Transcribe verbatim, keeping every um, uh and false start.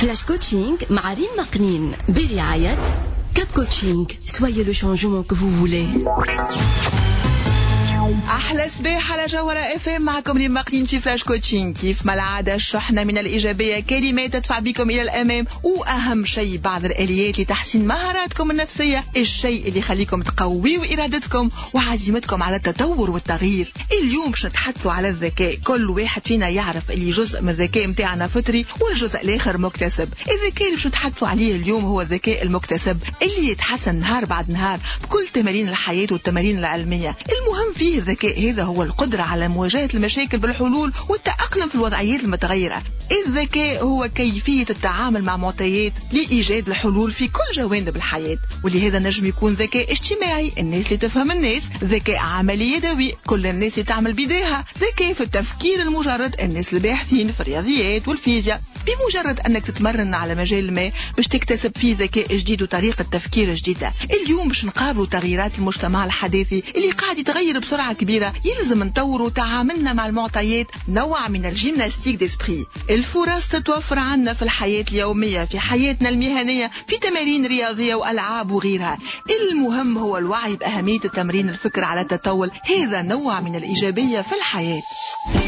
فلاش كوتشينغ مع ريم مقنين برعاية كاب كوتشينغ. Soyez le changement que vous voulez. أحلى صباح على جوهرة اف ام، معكم ريم مقنين في فلاش كوتشينغ. كيف ما العادة شرحنا من الإيجابية كلمات تدفع بكم إلى الأمام، وأهم شيء بعض الآليات لتحسين مهاراتكم النفسية، الشيء اللي يخليكم تقويوا إرادتكم وعزيمتكم على التطور والتغيير. اليوم باش نتحدثوا على الذكاء. كل واحد فينا يعرف اللي جزء من الذكاء متاعنا فطري والجزء الآخر مكتسب. الذكاء اللي باش نتحدثوا عليه اليوم هو الذكاء المكتسب اللي يتحسن نهار بعد نهار بكل تمارين الحياة والتمارين العلمية. المهم فيه الذكاء هذا هو القدرة على مواجهة المشاكل بالحلول والتأقلم في الوضعيات المتغيرة. الذكاء هو كيفية التعامل مع معطيات لإيجاد الحلول في كل جوانب الحياة، ولهذا نجم يكون ذكاء اجتماعي، الناس اللي تفهم الناس، ذكاء عملي يدوي، كل الناس اللي تعمل بيديها، ذكاء في التفكير المجرد، الناس الباحثين في الرياضيات والفيزياء. بمجرد أنك تتمرن على مجال ما باش تكتسب فيه ذكاء جديد وطريقة تفكير جديدة. اليوم باش نقابلوا تغييرات المجتمع الحداثي اللي قاعد يتغير بسرعة كبيرة، يلزم نطوروا تعاملنا مع المعطيات، نوع من الجيمناستيك ديسبري. الفرص تتوفر عنا في الحياة اليومية، في حياتنا المهنية، في تمارين رياضية وألعاب وغيرها. المهم هو الوعي بأهمية التمرين الفكر على التطور، هذا نوع من الإيجابية في الحياة.